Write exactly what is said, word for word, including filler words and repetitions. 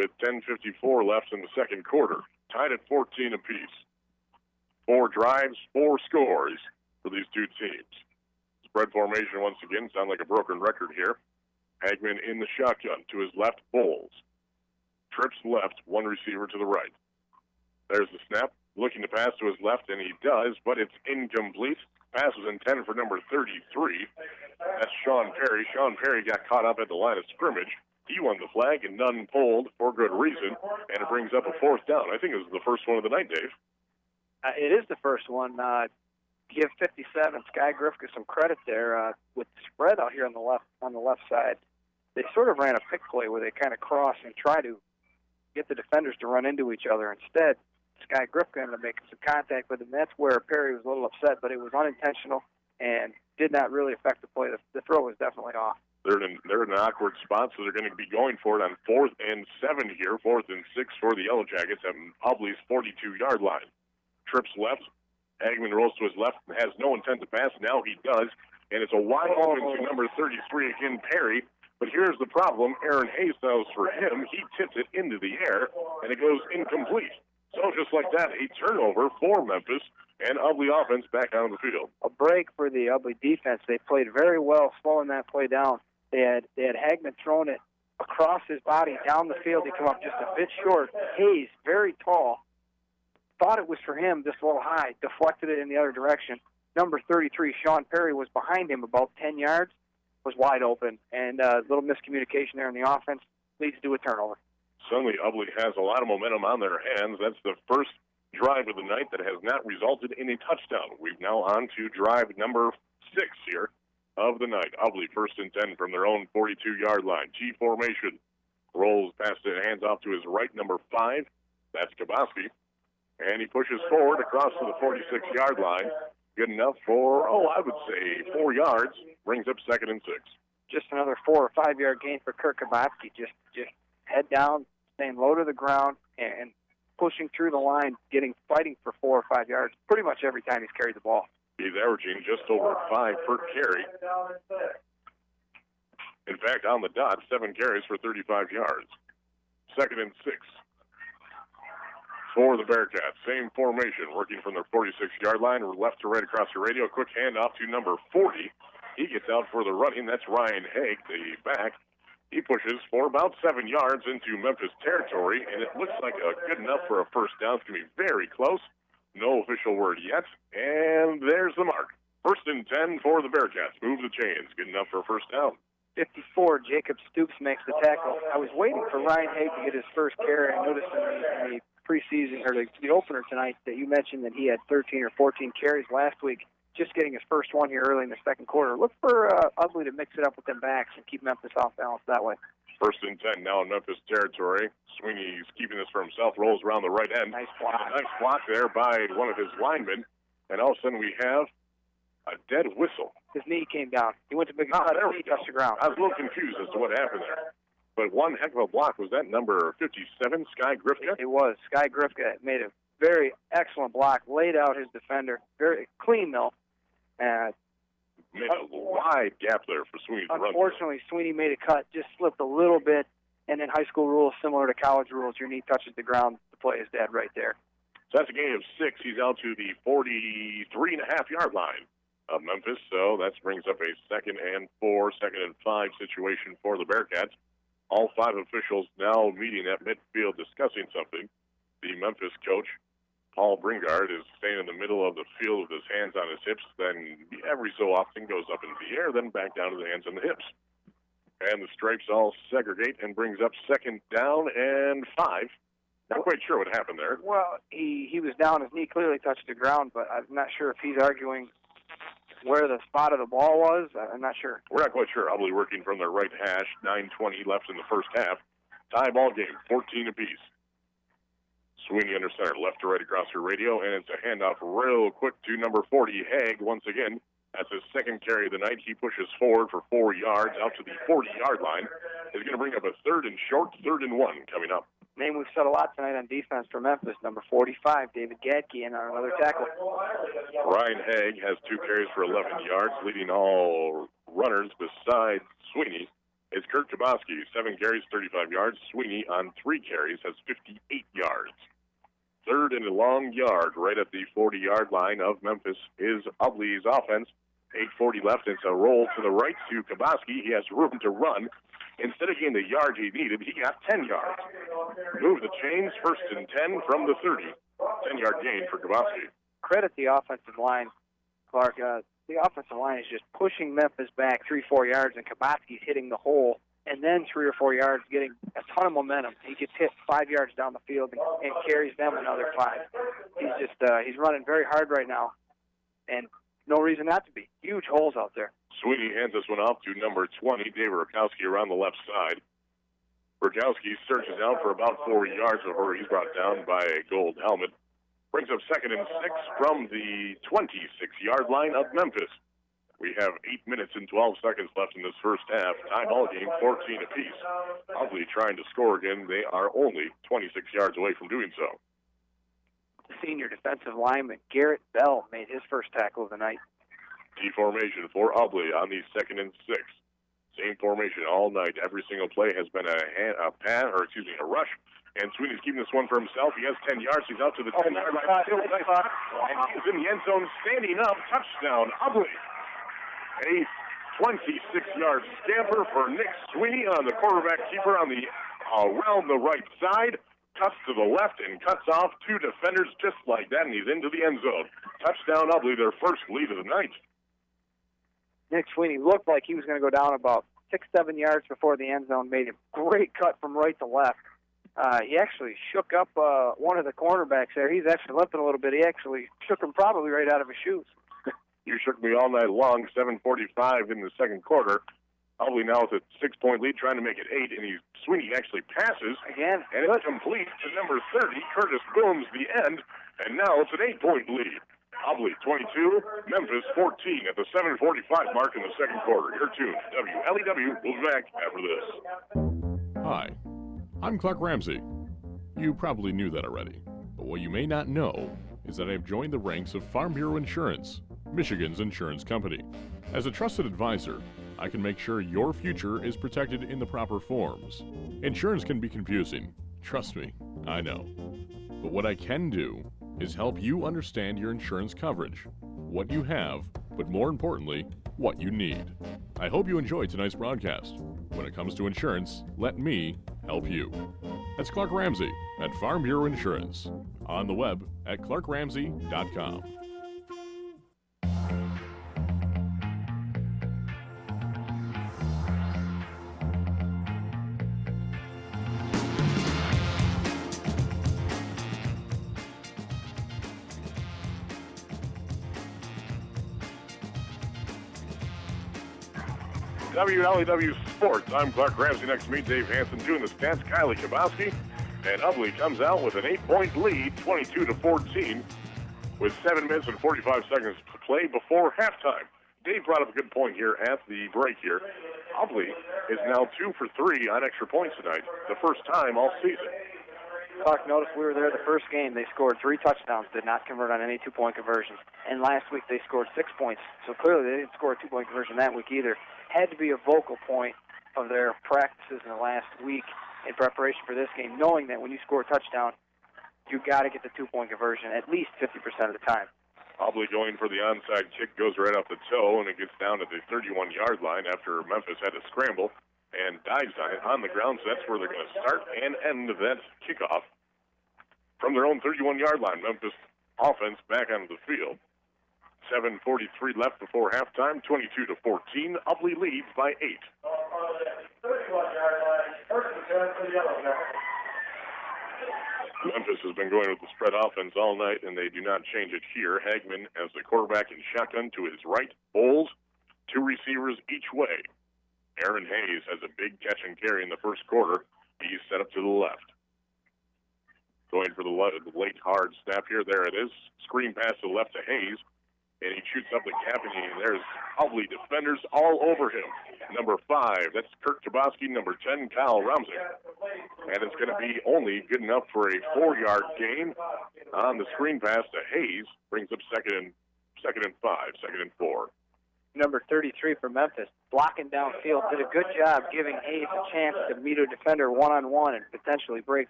with ten fifty-four left in the second quarter. Tied at fourteen apiece. Four drives, four scores for these two teams. Spread formation once again. Sound like a broken record here. Hagman in the shotgun. To his left, Bowles. Trips left, one receiver to the right. There's the snap. Looking to pass to his left, and he does, but it's incomplete. Pass was intended for number thirty-three. That's Sean Perry. Sean Perry got caught up at the line of scrimmage. He won the flag, and none pulled for good reason, and it brings up a fourth down. I think it was the first one of the night, Dave. Uh, it is the first one. Uh, give fifty-seven Sky Grifka some credit there uh, with the spread out here on the left on the left side. They sort of ran a pick play where they kind of cross and try to get the defenders to run into each other. Instead, Sky Grifka ended up making some contact with him. That's where Perry was a little upset, but it was unintentional and did not really affect the play. The, the throw was definitely off. They're in, they're in an awkward spot, so they're going to be going for it on fourth and seven here, fourth and six for the Yellow Jackets at Hubley's forty-two-yard line. Trips left. Hagman rolls to his left and has no intent to pass. Now he does, and it's a wide open to number thirty-three again, Perry. But here's the problem. Aaron Hayes knows for him. He tipped it into the air, and it goes incomplete. So just like that, a turnover for Memphis, and Ubley offense back on the field. A break for the Ubley defense. They played very well, slowing that play down. They had they had Hagman thrown it across his body down the field. He come up just a bit short. Hayes, very tall, thought it was for him, just a little high, deflected it in the other direction. Number thirty-three, Sean Perry, was behind him about ten yards, was wide open, and a uh, little miscommunication there in the offense leads to a turnover. Suddenly, Ubley has a lot of momentum on their hands. That's the first drive of the night that has not resulted in a touchdown. We've now on to drive number six here of the night. Ubley first and ten from their own forty-two-yard line. G formation. Rolls past it, hands off to his right, number five. That's Kaboski. And he pushes forward across to the forty-six-yard line. Good enough for, oh, I would say four yards. Brings up second and six. Just another four or five-yard gain for Kirk Kaboski. Just, just head down, staying low to the ground, and pushing through the line, getting fighting for four or five yards pretty much every time he's carried the ball. He's averaging just over five per carry. In fact, on the dot, seven carries for thirty-five yards. Second and six for the Bearcats. Same formation, working from their forty-six-yard line, left to right across the radio. Quick handoff to number forty. He gets out for the running. That's Ryan Haig, the back. He pushes for about seven yards into Memphis territory, and it looks like a good enough for a first down. It's going to be very close. No official word yet. And there's the mark. First and ten for the Bearcats. Move the chains. Good enough for a first down. fifty-four, Jacob Stoops makes the tackle. I was waiting for Ryan Haig to get his first carry. I noticed in the, in the preseason, or the, the opener tonight, that you mentioned that he had thirteen or fourteen carries last week. Just getting his first one here early in the second quarter. Look for uh, Ubley to mix it up with them backs and keep Memphis off balance that way. First and ten now in Memphis territory. Sweeney's keeping this for himself, rolls around the right end. Nice block. Nice block there by one of his linemen. And all of a sudden we have a dead whistle. His knee came down. He went to big ah, cut, there his knee touched the ground. I was a little confused as to what happened there. But one heck of a block. Was that number fifty-seven, Sky Grifka? It was. Sky Grifka made a very excellent block, laid out his defender. Very clean, though. Uh, made a wide gap there for Sweeney to run. Unfortunately, Sweeney made a cut, just slipped a little bit, and in high school rules, similar to college rules, your knee touches the ground, the play is dead right there. So that's a gain of six. He's out to the forty-three and a half yard line of Memphis, so that brings up a second and four, second and five situation for the Bearcats. All five officials now meeting at midfield discussing something. The Memphis coach, Paul Bringard, is staying in the middle of the field with his hands on his hips, then every so often goes up into the air, then back down to the hands on the hips. And the stripes all segregate and brings up second down and five. Not quite sure what happened there. Well, he, he was down. His knee clearly touched the ground, but I'm not sure if he's arguing where the spot of the ball was. I'm not sure. We're not quite sure. Probably working from their right hash. nine twenty left in the first half. Tie ball game, fourteen apiece. Sweeney under center, left to right across your radio, and it's a handoff real quick to number forty, Haig, once again. That's his second carry of the night. He pushes forward for four yards out to the forty-yard line. He's going to bring up a third and short, third and one coming up. Name we've said a lot tonight on defense for Memphis, number forty-five, David Gadke, and another tackle. Ryan Haig has two carries for eleven yards, leading all runners besides Sweeney. is Kurt Kaboski. Seven carries, thirty-five yards. Sweeney on three carries has fifty-eight yards. Third and a long yard right at the forty-yard line of Memphis is Ubley's offense. eight forty left. It's a roll to the right to Kaboski. He has room to run. Instead of getting the yard he needed, he got ten yards. Move the chains, first and ten from the thirty. ten-yard gain for Kaboski. Credit the offensive line, Clark. Uh, the offensive line is just pushing Memphis back three, four yards, and Kaboski's hitting the hole, and then three or four yards, getting a ton of momentum. He gets hit five yards down the field and, and carries them another five. He's just uh, he's running very hard right now, and no reason not to be. Huge holes out there. Sweeney hands this one off to number twenty, Dave Rakowski, around the left side. Rakowski searches out for about four yards before he's brought down by a gold helmet. Brings up second and six from the twenty-six-yard line of Memphis. We have eight minutes and twelve seconds left in this first half. Tie ball game, fourteen apiece. Ubley trying to score again. They are only twenty-six yards away from doing so. Senior defensive lineman Garrett Bell made his first tackle of the night. T formation for Ubley on the second and six. Same formation all night. Every single play has been a, hand, a pass, or excuse me, a rush. And Sweeney's keeping this one for himself. He has ten yards. He's out to the ten-yard line. Still nice. And he's in the end zone, standing up. Touchdown, Ubley. A twenty-six-yard scamper for Nick Sweeney on the quarterback keeper on the around the right side. Cuts to the left and cuts off two defenders just like that, and he's into the end zone. Touchdown, Ubley, their first lead of the night. Nick Sweeney looked like he was going to go down about six, seven yards before the end zone. Made a great cut from right to left. Uh, he actually shook up uh, one of the cornerbacks there. He's actually limping a little bit. He actually shook him probably right out of his shoes. You shook me all night long. seven forty-five in the second quarter. Ubley now with a six-point lead, trying to make it eight, and he, Sweeney actually passes. Again, and good. It's complete to number thirty. Curtis Booms the end, and now it's an eight-point lead. Ubley twenty-two, Memphis fourteen at the seven forty-five mark in the second quarter. You're tuned. W L E W. We'll be back after this. Hi, I'm Clark Ramsey. You probably knew that already, but what you may not know is that I've joined the ranks of Farm Bureau Insurance, Michigan's insurance company. As a trusted advisor, I can make sure your future is protected in the proper forms. Insurance can be confusing. Trust me, I know. But what I can do is help you understand your insurance coverage, what you have, but more importantly, what you need. I hope you enjoyed tonight's broadcast. When it comes to insurance, let me help you. That's Clark Ramsey at Farm Bureau Insurance. On the web at clark ramsey dot com. W L E W Sports. I'm Clark Ramsey. Next to me, Dave Hanson doing the stats. Kylie Kaboski. And Ubley comes out with an eight-point lead, twenty-two to fourteen, with seven minutes and forty-five seconds to play before halftime. Dave brought up a good point here at the break here. Ubley is now two for three on extra points tonight, the first time all season. Clark, notice we were there the first game. They scored three touchdowns, did not convert on any two-point conversions. And last week they scored six points. So clearly they didn't score a two-point conversion that week either. Had to be a vocal point of their practices in the last week in preparation for this game, knowing that when you score a touchdown, you got to get the two-point conversion at least fifty percent of the time. Ubley going for the onside kick, goes right off the toe, and it gets down to the thirty-one-yard line after Memphis had to scramble and dives on it on the ground. So that's where they're going to start and end that kickoff from their own thirty-one-yard line. Memphis offense back onto the field. seven forty-three left before halftime, twenty-two to fourteen. Ubley leads by eight. Memphis has been going with the spread offense all night, and they do not change it here. Hagman as the quarterback in shotgun to his right. Bowles, two receivers each way. Aaron Hayes has a big catch and carry in the first quarter. He's set up to the left. Going for the late hard snap here. There it is. Screen pass to the left to Hayes. And he shoots up the cap, and he, there's Ubley defenders all over him. Number five, that's Kurt Kaboski. Number ten, Kyle Rumsick. And it's going to be only good enough for a four-yard gain on the screen pass to Hayes. Brings up second and second and five, second and four. number thirty-three for Memphis, blocking downfield, did a good job giving Hayes a chance to meet a defender one-on-one and potentially break